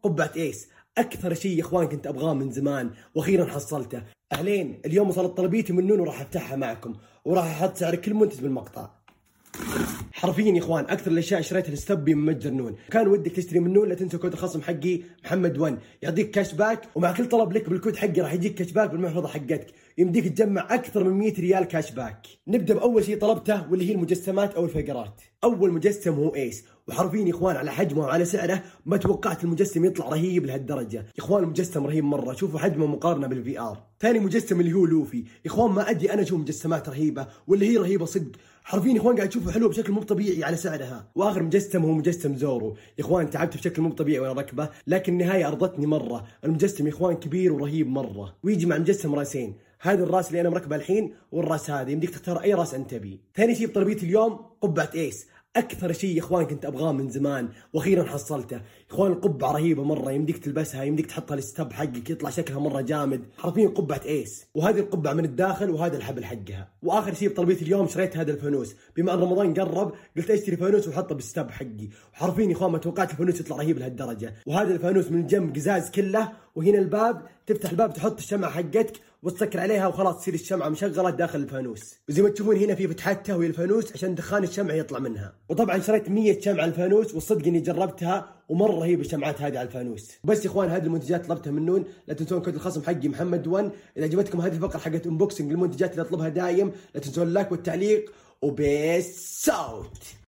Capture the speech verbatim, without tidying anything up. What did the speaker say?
قبعة ايس، اكثر شيء يا اخوان كنت ابغاه من زمان واخيرا حصلته. اهلين، اليوم وصلت طلبيتي من نون وراح افتحها معكم وراح احط سعر كل منتج بالمقطع. حرفيا يا اخوان اكثر الاشياء شريتها الستبي من متجر نون. كان ودك تشتري من نون لا تنسى كود الخصم حقي محمد ون يعطيك كاش باك، ومع كل طلب لك بالكود حقي راح يجيك كاش باك بالمحفظه حقتك، يمديك تجمع اكثر من مئة ريال كاش باك. نبدا باول شيء طلبته واللي هي المجسمات او الفقرات. اول مجسم هو ايس، وحرفيا يا اخوان على حجمه وعلى سعره ما توقعت المجسم يطلع رهيب لهالدرجه. يا اخوان المجسم رهيب مره، شوفوا حجمه مقارنه بالفي ار. ثاني مجسم اللي هو لوفي. يا اخوان ما ادري انا اشوف مجسمات رهيبه واللي هي رهيبه صدق، حرفيا يا اخوان قاعد تشوفه حلو بشكل مو طبيعي على سعرها. واخر مجسم هو مجسم زورو. يا اخوان تعبت بشكل مو طبيعي وانا ركبه، لكن النهايه ارضتني مره. المجسم يا اخوان كبير ورهيب مره، ويجي مع مجسم راسين. هذا الراس اللي انا مركبه الحين والراس هذا، يمديك تختار اي راس انت تبي. ثاني شيء بطلبيتي اليوم قبعه ايس، اكثر شيء يا اخوان كنت ابغاه من زمان واخيرا حصلته. يا اخوان القبعه رهيبه مره، يمديك تلبسها، يمديك تحطها الستب حقك يطلع شكلها مره جامد. حرفيا قبعه ايس، وهذه القبعه من الداخل وهذا الحبل حقها. واخر شيء بطلبيتي اليوم شريت هذا الفانوس، بما ان رمضان قرب قلت اشتري فانوس واحطه بالستب حقي. وحرفيا يا اخوان ما توقعت الفانوس يطلع رهيب لهالدرجه. وهذا الفانوس من الجنب قزاز كله، وهنا الباب تفتح الباب تحط الشمعه حقتك وتسكر عليها وخلاص تصير الشمعه مشغله داخل الفانوس. وزي ما تشوفون هنا في فتحتها وهي الفانوس عشان دخان الشمعه يطلع منها. وطبعا شريت مية شمعه الفانوس، والصدق اني جربتها ومره رهيبه الشمعات هذه على الفانوس. بس يا اخوان هذه المنتجات طلبتها من نون، لا تنسون كود الخصم حقي محمد ون. اذا عجبتكم هذه الفقره حقت انبوكسنج المنتجات اللي اطلبها دايم لا تنسون اللايك والتعليق، وبيس اوت.